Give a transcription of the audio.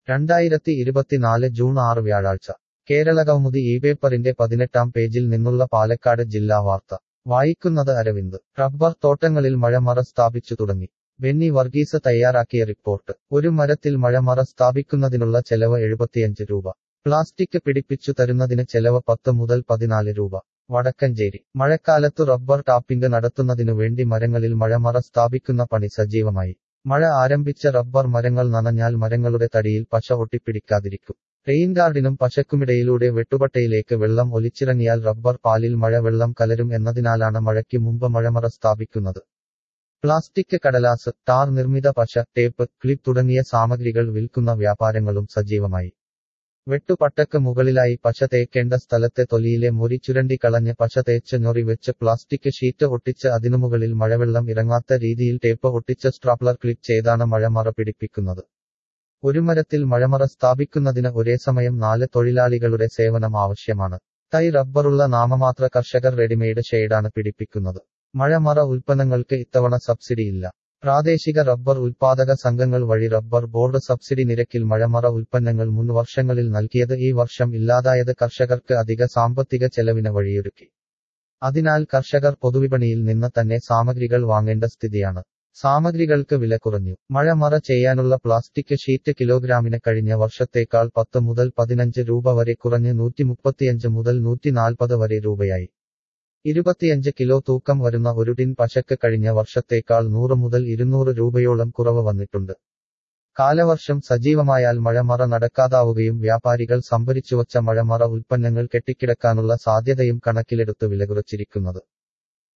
2024 June 6 വ്യാഴാഴ്ച കേരളകൗമുദി ഇപേപ്പറിന്റെ 18-ാം പേജിൽ നിന്നുള്ള പാലക്കാട് ജില്ലാ വാർത്ത വായിക്കുന്നത് അരവിന്ദ്. റബ്ബർ തോട്ടങ്ങളിൽ മഴമറ സ്ഥാപിച്ചു തുടങ്ങി. ബെന്നി വർഗീസ് തയ്യാറാക്കിയ റിപ്പോർട്ട്. ഒരു മരത്തിൽ മഴമറ സ്ഥാപിക്കുന്നതിനുള്ള ചെലവ് 75 രൂപ. പ്ലാസ്റ്റിക് പിടിപ്പിച്ചു തരുന്നതിന് ചെലവ് 10 മുതൽ 14 രൂപ. വടക്കഞ്ചേരി. മഴക്കാലത്തു റബ്ബർ ടാപ്പിംഗ് നടത്തുന്നതിനു വേണ്ടി മരങ്ങളിൽ മഴമറ സ്ഥാപിക്കുന്ന പണി സജീവമായി. മഴ ആരംഭിച്ച റബ്ബർ മരങ്ങൾ നനഞ്ഞാൽ മരങ്ങളുടെ തടിയിൽ പശ ഒട്ടിപ്പിടിക്കാതിരിക്കും. റെയിൻ ഗാർഡിനും പശക്കുമിടയിലൂടെ വെട്ടുപട്ടയിലേക്ക് വെള്ളം ഒലിച്ചിറങ്ങിയാൽ റബ്ബർ പാലിൽ മഴവെള്ളം കലരും എന്നതിനാലാണ് മഴയ്ക്ക് മുമ്പ് മഴമറ സ്ഥാപിക്കുന്നത്. പ്ലാസ്റ്റിക്, കടലാസ്, ടാർ നിർമ്മിത പശ, ടേപ്പ്, ക്ലിപ്പ് തുടങ്ങിയ സാമഗ്രികൾ വിൽക്കുന്ന വ്യാപാരങ്ങളും സജീവമായി. വെട്ടുപട്ടക്ക് മുകളിലായി പശ തേക്കേണ്ട സ്ഥലത്തെ തൊലിയിലെ മുറി ചുരണ്ടി കളഞ്ഞ് പശ തേച്ച് ഞൊറി വെച്ച് പ്ലാസ്റ്റിക് ഷീറ്റ് ഒട്ടിച്ച് അതിനുമുകളിൽ മഴവെള്ളം ഇറങ്ങാത്ത രീതിയിൽ ടേപ്പ് ഒട്ടിച്ച് സ്ട്രാപ്ലർ ക്ലിപ്പ് ചെയ്താണ് മഴമറ പിടിപ്പിക്കുന്നത്. ഒരു മരത്തിൽ മഴമറ സ്ഥാപിക്കുന്നതിന് ഒരേ സമയം 4 തൊഴിലാളികളുടെ സേവനം ആവശ്യമാണ്. തൈ റബ്ബറുള്ള നാമമാത്ര കർഷകർ റെഡിമെയ്ഡ് ഷെയ്ഡാണ് പിടിപ്പിക്കുന്നത്. മഴമറ ഉൽപ്പന്നങ്ങൾക്ക് ഇത്തവണ സബ്സിഡിയില്ല. പ്രാദേശിക റബ്ബർ ഉൽപാദക സംഘങ്ങൾ വഴി റബ്ബർ ബോർഡ് സബ്സിഡി നിരക്കിൽ മഴമറ ഉൽപ്പന്നങ്ങൾ മുൻ വർഷങ്ങളിൽ നൽകിയത് ഈ വർഷം ഇല്ലാതായത് കർഷകർക്ക് അധിക സാമ്പത്തിക ചെലവിന് വഴിയൊരുക്കി. അതിനാൽ കർഷകർ പൊതുവിപണിയിൽ നിന്ന് തന്നെ സാമഗ്രികൾ വാങ്ങേണ്ട സ്ഥിതിയാണ്. സാമഗ്രികൾക്ക് വില കുറഞ്ഞു. മഴമറ ചെയ്യാനുള്ള പ്ലാസ്റ്റിക് ഷീറ്റ് കിലോഗ്രാമിന് കഴിഞ്ഞ വർഷത്തേക്കാൾ 10 മുതൽ 15 രൂപ വരെ കുറഞ്ഞ് 135 മുതൽ 140 വരെ രൂപയായി. 25 കിലോ തൂക്കം വരുന്ന ഒരു ടിൻ പശക്ക് കഴിഞ്ഞ വർഷത്തേക്കാൾ 100 മുതൽ 200 രൂപയോളം കുറവ് വന്നിട്ടുണ്ട്. കാലവർഷം സജീവമായാൽ മഴമറ നടക്കാതാവുകയും വ്യാപാരികൾ സംഭരിച്ചുവച്ച മഴമറ ഉൽപ്പന്നങ്ങൾ കെട്ടിക്കിടക്കാനുള്ള സാധ്യതയും കണക്കിലെടുത്ത് വിലകുറച്ചിരിക്കുന്നത്.